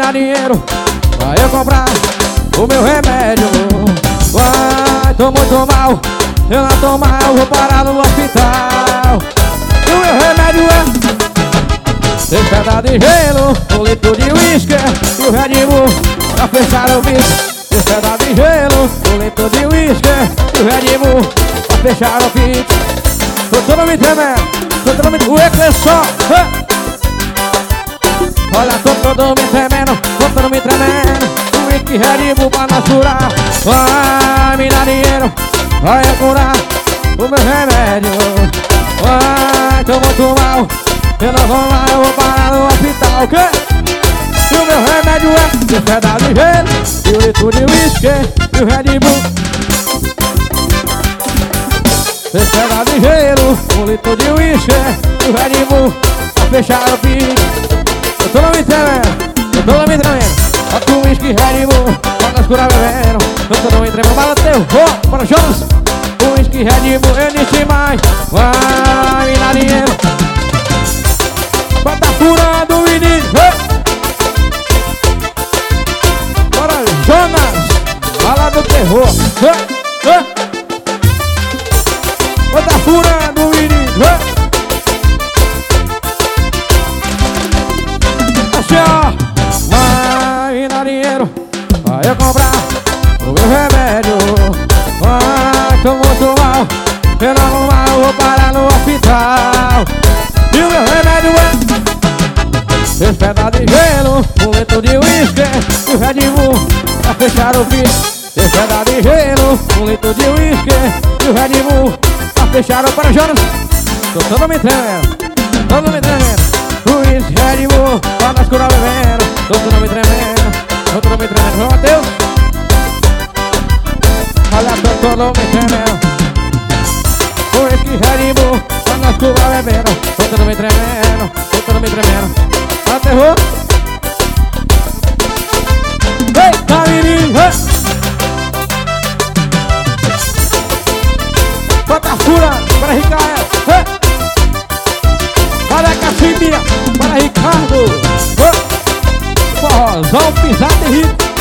dar dinheiro pra eu comprar o meu remédio. Vai, tô muito mal, se eu não tomar eu vou parar no hospital. E o meu remédio é 6 pedras de gelo, 1 litro de uísque e o Red Bull pra fechar o bico. 6 pedras de gelo, 1 litro de uísque e o Red Bull pra fechar o bico. Tô todo me tremendo, tô todo me tremendo, o Eclessó. Olha, tô todo me tremendo, tô todo me tremendo. O whisky Red Bull pra nós curar. Vai me dar dinheiro, vai eu curar o meu remédio. Vai, tô muito mal, eu não vou lá, eu vou parar no hospital, ok? E o meu remédio é 6 pedras de gelo, e 1 litro de uísque e o Red Bull. 6 pedras de gelo, 1 litro de uísque e o Red Bull pra fechar o pique. Eu tô me tremendo, eu tô me tremendo. Bota o whisky Red Bull pra nós curar bebendo. Eu tô me tremendo, bateu, bora Jonas. O whisky Red Bull eu disse mais. Vai me dar dinheiro, bota furando o menino. Bora Jonas, fala do terror. Bota furando o menino. Vai me dar dinheiro pra eu comprar o meu remédio. Vai, tô muito mal, eu não vou mal, vou parar no hospital. E o meu remédio é 6 pedras de gelo, 1 litro de uísque e o Red Bull pra fechar o pico. 6 pedras de gelo, 1 litro de uísque e o Red Bull pra fechar o para Jonas. Tô todo me tremendo, todo me tremendo. O whisky Red Bull pra nós curar bebendo. Tô todo me tremendo, tô todo me tremendo. Vamos, Matheus. Olha, tô todo me tremendo. O whisky Red Bull pra nós curar bebendo. Tô todo me tremendo, tô todo me tremendo. Aterrou. Eita, menino. Bota fura para Ricardo. Olha a Cacimbinha para Ricardo. Forrozão pisado e rico.